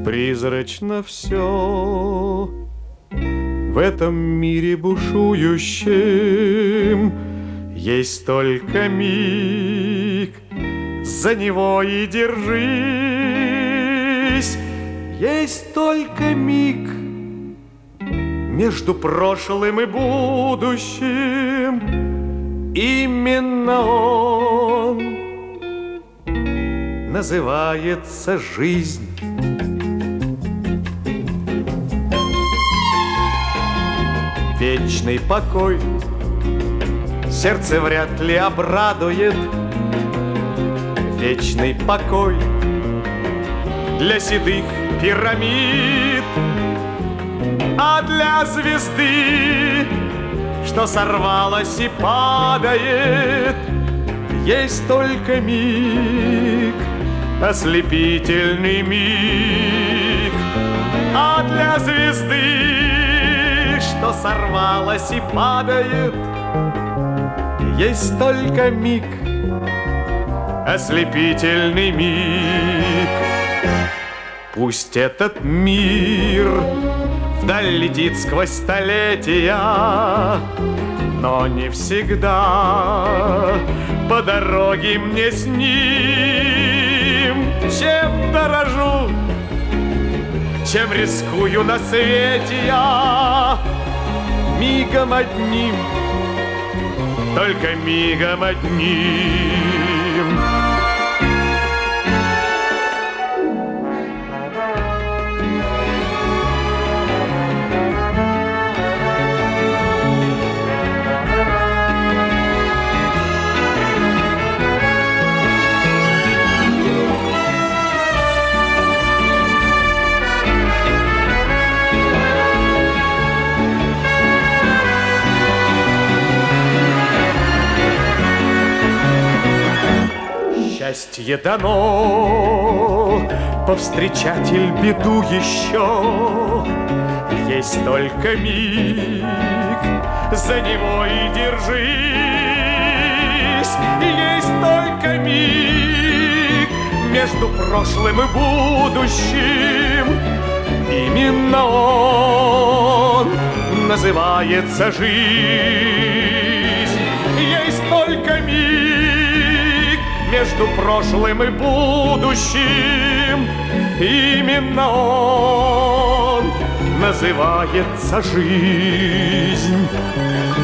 Призрачно все в этом мире бушующем. Есть только миг, за него и держись. Есть только миг между прошлым и будущим. Именно он называется жизнь. Вечный покой сердце вряд ли обрадует. Вечный покой для седых пирамид, а для звезды, что сорвалась и падает, есть только миг, ослепительный миг. А для звезды, что сорвалась и падает, есть только миг, ослепительный миг. Пусть этот мир вдаль летит сквозь столетия, но не всегда по дороге мне с ним. Чем дорожу, чем рискую на свете я, мигом одним, только мигом одним. Счастье дано повстречать беду еще. Есть только миг, за него и держись. Есть только миг между прошлым и будущим. Именно он называется жизнь. Есть только миг между прошлым и будущим. Именно он называется жизнь.